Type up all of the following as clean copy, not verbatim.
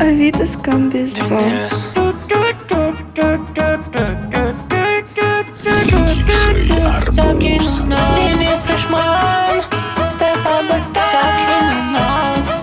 Авито Скамбиз 2. Закинул нас Денис Фишман, Стефан Блэкстар. Закинул нас.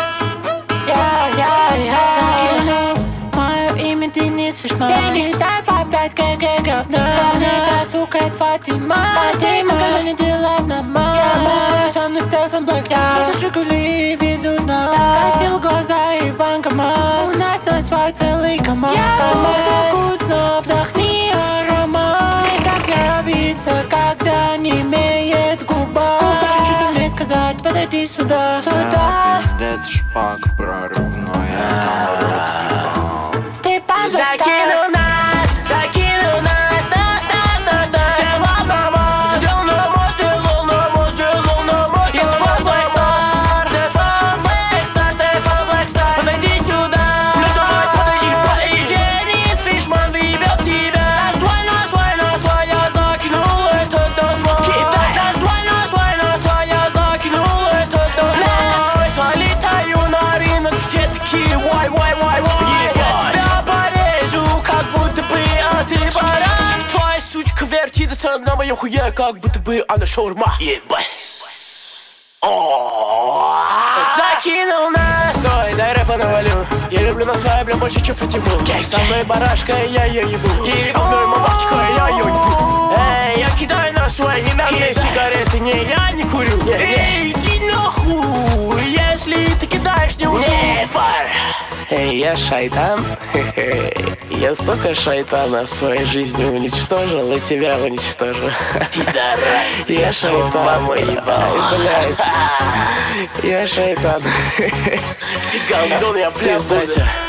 Закинул. Мое имя Денис Фишман. Денис, дай по 5 кг говна. Та сука, это Фатима. Когда не дела нормально. Со мной Стефан Блэкстар. Это Жигули везут нас. Скосил глаза Иван КамАЗ. У нас на свой целый КамАЗ. Вкусно, вдохни аромат. И так нравится, когда не имеет губа. Что-то мне сказать, подойди сюда. Сюда. Пиздец, шпак прорывной, это народ ебал. Степан Блэкстар. Закинул нас, закинул нас, Стефан на мост, сделал на мост, сделал на мост, сделал на мост. И Стефан Блэкстар, Стефан Блэкстар, Стефан Блэкстар. Подойди сюда, подойди. Денис Фишман выбил тебя. На свой, я закинул этот досвой. На свой, я закинул этот досвой. Залетаю на рынок, все такие вай. Я тебя порежу, как будто бы, а ты баран. Твоя сучка вертится на моем хуе, как будто бы она шаурма. Ебать. Закинул нас. Стой, дай рэпа навалю. Я люблю на своей, бля, больше, чем Фатиму. Со мной барашка, я ее ебу. И со мной мамашечка, я ее ебу. Эй, я кидаю на свой, не на мне сигареты, не, я не курю. Эй, иди нахуй, если ты кидаешь, не ушел. Не, фар. Эй, я шайтан. Я столько шайтана в своей жизни уничтожил, и тебя уничтожу. Пидорас. Я шайтан. Маму ебал. Блядь. Я шайтан. Ты гандон, я пиздася.